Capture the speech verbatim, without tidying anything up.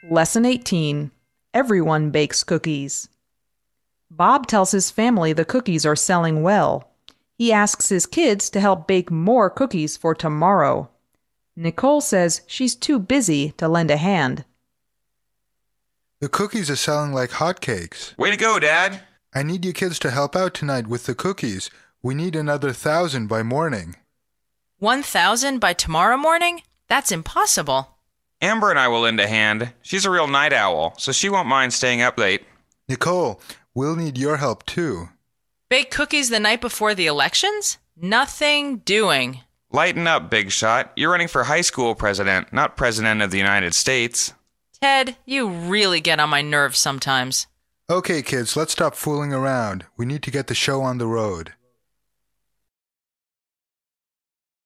Lesson eighteen. Everyone bakes cookies. Bob tells his family the cookies are selling well. He asks his kids to help bake more cookies for tomorrow. Nicole says she's too busy to lend a hand. The cookies are selling like hotcakes. Way to go, Dad! I need you kids to help out tonight with the cookies. We need another thousand by morning. One thousand by tomorrow morning? That's impossible. Amber and I will lend a hand. She's a real night owl, so she won't mind staying up late. Nicole, we'll need your help too. Bake cookies the night before the elections? Nothing doing. Lighten up, Big Shot. You're running for high school president, not president of the United States. Ted, you really get on my nerves sometimes. Okay, kids, let's stop fooling around. We need to get the show on the road.